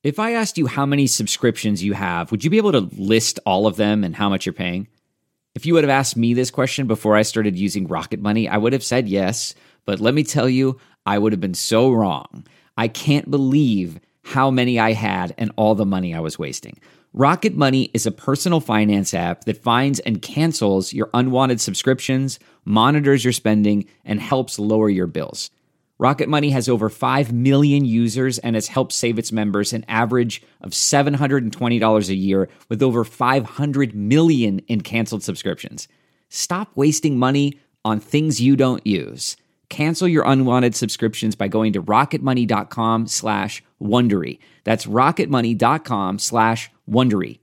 If I asked you how many subscriptions you have, would you be able to list all of them and how much you're paying? If you would have asked me this question before I started using Rocket Money, I would have said yes, but let me tell you, I would have been so wrong. I can't believe how many I had and all the money I was wasting. Rocket Money is a personal finance app that finds and cancels your unwanted subscriptions, monitors your spending, and helps lower your bills. Rocket Money has over 5 million users and has helped save its members an average of $720 a year with over 500 million in canceled subscriptions. Stop wasting money on things you don't use. Cancel your unwanted subscriptions by going to rocketmoney.com/Wondery. That's rocketmoney.com/Wondery.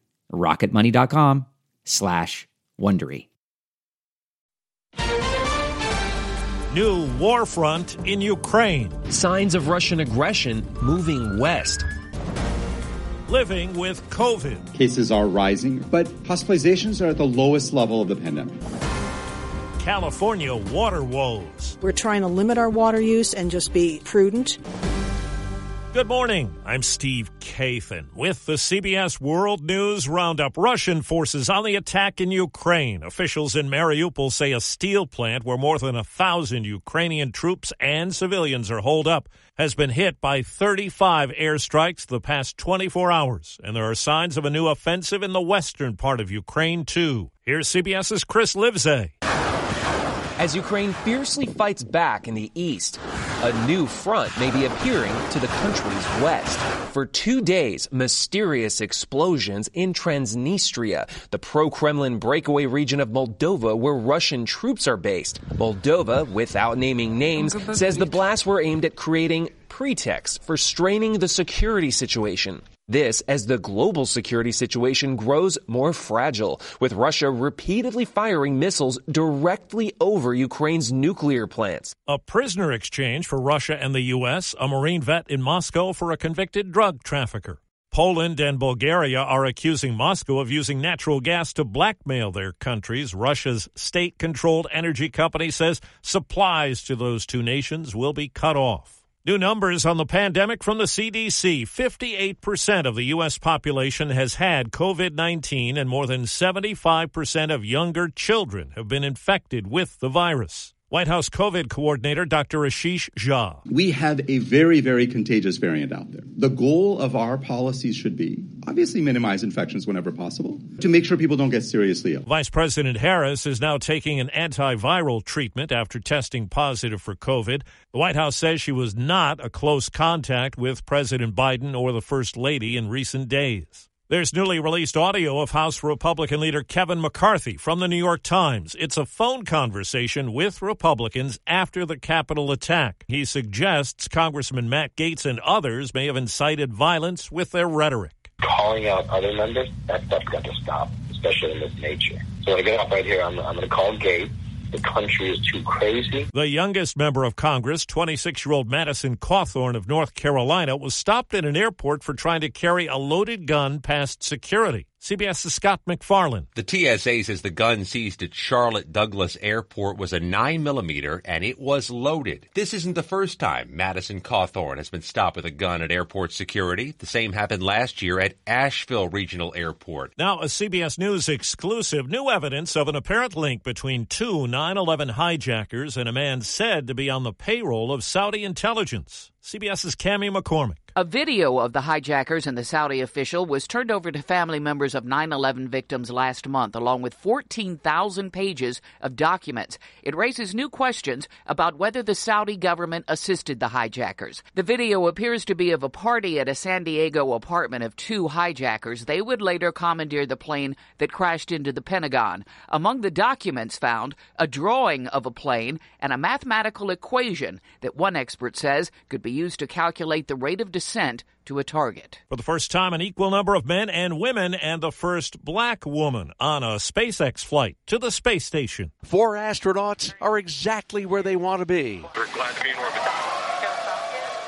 rocketmoney.com/Wondery. New war front in Ukraine. Signs of Russian aggression moving west. Living with COVID. Cases are rising, but hospitalizations are at the lowest level of the pandemic. California water woes. We're trying to limit our water use and just be prudent. Good morning. I'm Steve Kathan with the CBS World News Roundup. Russian forces on the attack in Ukraine. Officials in Mariupol say a steel plant where more than 1,000 Ukrainian troops and civilians are holed up has been hit by 35 airstrikes the past 24 hours. And there are signs of a new offensive in the western part of Ukraine, too. Here's CBS's Chris Livesay. As Ukraine fiercely fights back in the east, a new front may be appearing to the country's west. For 2 days, mysterious explosions in Transnistria, the pro-Kremlin breakaway region of Moldova where Russian troops are based. Moldova, without naming names, says the blasts were aimed at creating pretexts for straining the security situation. This as the global security situation grows more fragile, with Russia repeatedly firing missiles directly over Ukraine's nuclear plants. A prisoner exchange for Russia and the U.S., a Marine vet in Moscow for a convicted drug trafficker. Poland and Bulgaria are accusing Moscow of using natural gas to blackmail their countries. Russia's state-controlled energy company says supplies to those two nations will be cut off. New numbers on the pandemic from the CDC. 58% of the U.S. population has had COVID-19, and more than 75% of younger children have been infected with the virus. White House COVID coordinator Dr. Ashish Jha. We have a very, very contagious variant out there. The goal of our policies should be, obviously, minimize infections whenever possible, to make sure people don't get seriously ill. Vice President Harris is now taking an antiviral treatment after testing positive for COVID. The White House says she was not a close contact with President Biden or the First Lady in recent days. There's newly released audio of House Republican leader Kevin McCarthy from the New York Times. It's a phone conversation with Republicans after the Capitol attack. He suggests Congressman Matt Gaetz and others may have incited violence with their rhetoric. Calling out other members, that stuff's got to stop, especially in this nature. So when I get off right here, I'm going to call Gaetz. The country is too crazy. The youngest member of Congress, 26-year-old Madison Cawthorn of North Carolina, was stopped at an airport for trying to carry a loaded gun past security. CBS's Scott McFarland. The TSA says the gun seized at Charlotte Douglas Airport was a 9mm and it was loaded. This isn't the first time Madison Cawthorn has been stopped with a gun at airport security. The same happened last year at Asheville Regional Airport. Now, a CBS News exclusive, new evidence of an apparent link between two 9/11 hijackers and a man said to be on the payroll of Saudi intelligence. CBS's Cammie McCormick. A video of the hijackers and the Saudi official was turned over to family members of 9/11 victims last month, along with 14,000 pages of documents. It raises new questions about whether the Saudi government assisted the hijackers. The video appears to be of a party at a San Diego apartment of two hijackers. They would later commandeer the plane that crashed into the Pentagon. Among the documents found, a drawing of a plane and a mathematical equation that one expert says could be used to calculate the rate of descent to a target. For the first time, an equal number of men and women and the first black woman on a SpaceX flight to the space station. 4 astronauts are exactly where they want to be. We're glad to be in orbit.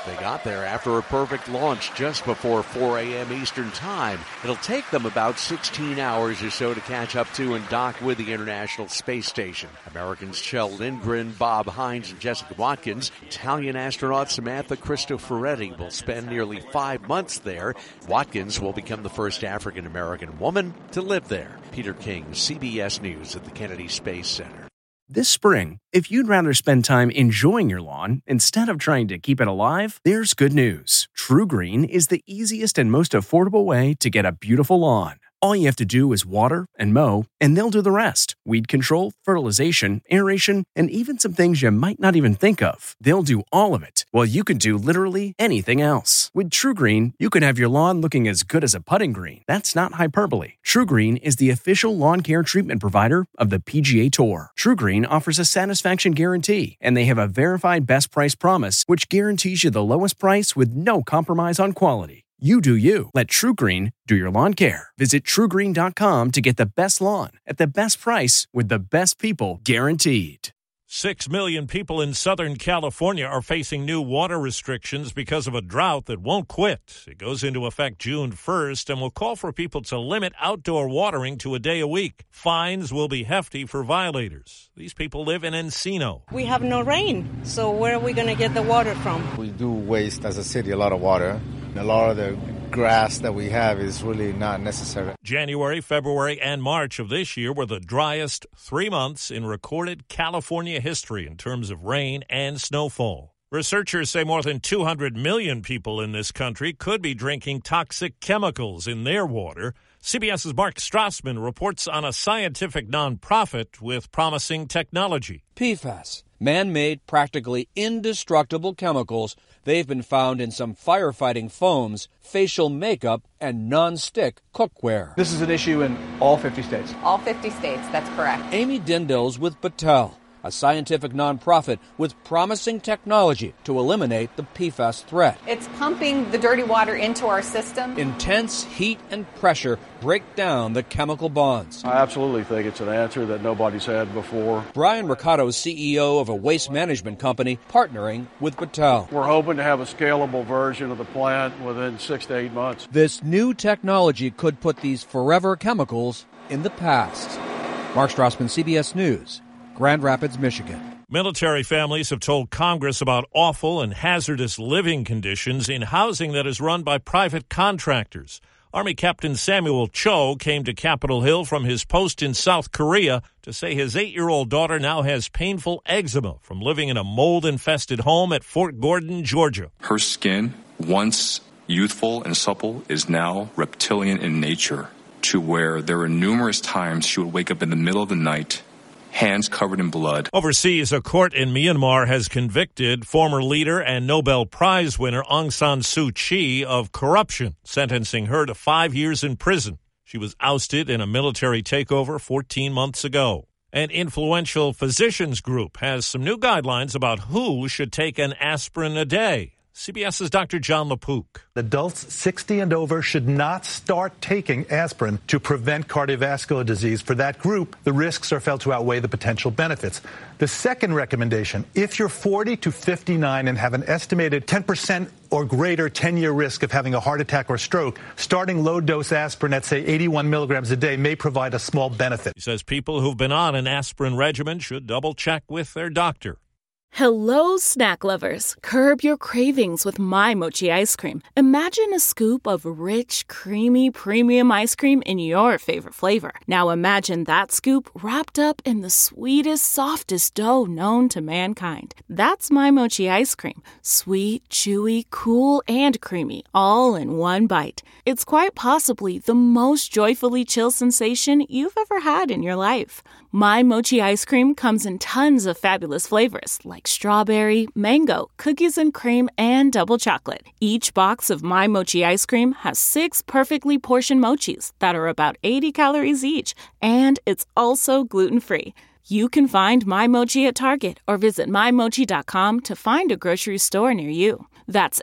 They got there after a perfect launch just before 4 a.m. Eastern Time. It'll take them about 16 hours or so to catch up to and dock with the International Space Station. Americans Kjell Lindgren, Bob Hines, and Jessica Watkins. Italian astronaut Samantha Cristoforetti will spend nearly 5 months there. Watkins will become the first African-American woman to live there. Peter King, CBS News at the Kennedy Space Center. This spring, if you'd rather spend time enjoying your lawn instead of trying to keep it alive, there's good news. TruGreen is the easiest and most affordable way to get a beautiful lawn. All you have to do is water and mow, and they'll do the rest. Weed control, fertilization, aeration, and even some things you might not even think of. They'll do all of it, while you can do literally anything else. With TruGreen, you can have your lawn looking as good as a putting green. That's not hyperbole. TruGreen is the official lawn care treatment provider of the PGA Tour. TruGreen offers a satisfaction guarantee, and they have a verified best price promise, which guarantees you the lowest price with no compromise on quality. You do you. Let TruGreen do your lawn care. Visit TruGreen.com to get the best lawn at the best price with the best people guaranteed. 6 million people in Southern California are facing new water restrictions because of a drought that won't quit. It goes into effect June 1st and will call for people to limit outdoor watering to a day a week. Fines will be hefty for violators. These people live in Encino. We have no rain, so where are we going to get the water from? We do waste as a city a lot of water. A lot of the grass that we have is really not necessary. January, February, and March of this year were the driest 3 months in recorded California history in terms of rain and snowfall. Researchers say more than 200 million people in this country could be drinking toxic chemicals in their water. CBS's Mark Strassman reports on a scientific nonprofit with promising technology. PFAS, man-made, practically indestructible chemicals. They've been found in some firefighting foams, facial makeup, and non-stick cookware. This is an issue in all 50 states. All 50 states, that's correct. Amy Dindell's with Battelle, a scientific nonprofit with promising technology to eliminate the PFAS threat. It's pumping the dirty water into our system. Intense heat and pressure break down the chemical bonds. I absolutely think it's an answer that nobody's had before. Brian Riccotto is CEO of a waste management company partnering with Battelle. We're hoping to have a scalable version of the plant within 6 to 8 months. This new technology could put these forever chemicals in the past. Mark Strassman, CBS News, Grand Rapids, Michigan. Military families have told Congress about awful and hazardous living conditions in housing that is run by private contractors. Army Captain Samuel Cho came to Capitol Hill from his post in South Korea to say his 8-year-old daughter now has painful eczema from living in a mold-infested home at Fort Gordon, Georgia. Her skin, once youthful and supple, is now reptilian in nature, to where there were numerous times she would wake up in the middle of the night, hands covered in blood. Overseas, a court in Myanmar has convicted former leader and Nobel Prize winner Aung San Suu Kyi of corruption, sentencing her to 5 years in prison. She was ousted in a military takeover 14 months ago. An influential physicians group has some new guidelines about who should take an aspirin a day. CBS's Dr. John LaPook. Adults 60 and over should not start taking aspirin to prevent cardiovascular disease. For that group, the risks are felt to outweigh the potential benefits. The second recommendation, if you're 40 to 59 and have an estimated 10% or greater 10-year risk of having a heart attack or stroke, starting low-dose aspirin at, say, 81 milligrams a day may provide a small benefit. He says people who've been on an aspirin regimen should double-check with their doctor. Hello, snack lovers. Curb your cravings with My Mochi ice cream. Imagine a scoop of rich, creamy, premium ice cream in your favorite flavor. Now imagine that scoop wrapped up in the sweetest, softest dough known to mankind. That's My Mochi ice cream. Sweet, chewy, cool, and creamy, all in one bite. It's quite possibly the most joyfully chill sensation you've ever had in your life. My Mochi ice cream comes in tons of fabulous flavors like strawberry, mango, cookies and cream, and double chocolate. Each box of My Mochi ice cream has 6 perfectly portioned mochis that are about 80 calories each, and it's also gluten-free. You can find My Mochi at Target or visit MyMochi.com to find a grocery store near you. That's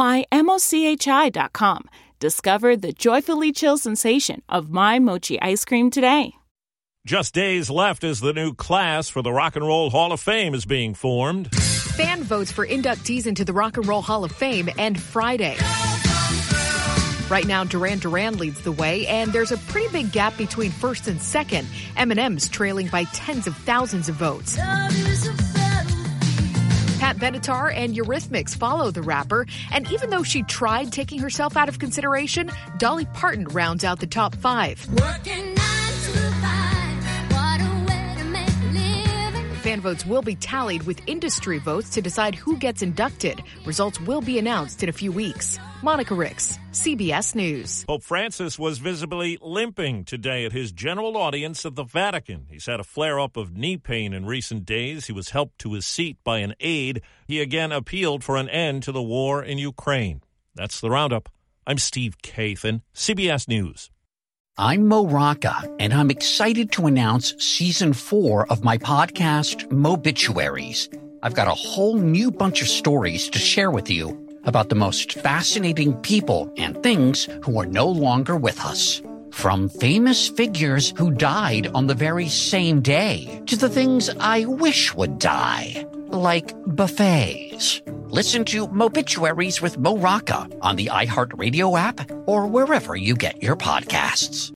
MyMochi.com. Discover the joyfully chill sensation of My Mochi ice cream today. Just days left as the new class for the Rock and Roll Hall of Fame is being formed. Fan votes for inductees into the Rock and Roll Hall of Fame end Friday. Right now, Duran Duran leads the way, and there's a pretty big gap between first and second. Eminem's trailing by tens of thousands of votes. Pat Benatar and Eurythmics follow the rapper, and even though she tried taking herself out of consideration, Dolly Parton rounds out the top 5. Fan votes will be tallied with industry votes to decide who gets inducted. Results will be announced in a few weeks. Monica Ricks, CBS News. Pope Francis was visibly limping today at his general audience at the Vatican. He's had a flare-up of knee pain in recent days. He was helped to his seat by an aide. He again appealed for an end to the war in Ukraine. That's the Roundup. I'm Steve Kathan, CBS News. I'm Mo Rocca, and I'm excited to announce Season 4 of my podcast, Mobituaries. I've got a whole new bunch of stories to share with you about the most fascinating people and things who are no longer with us. From famous figures who died on the very same day to the things I wish would die, like buffets. Listen to Mobituaries with Mo Rocca on the iHeartRadio app or wherever you get your podcasts.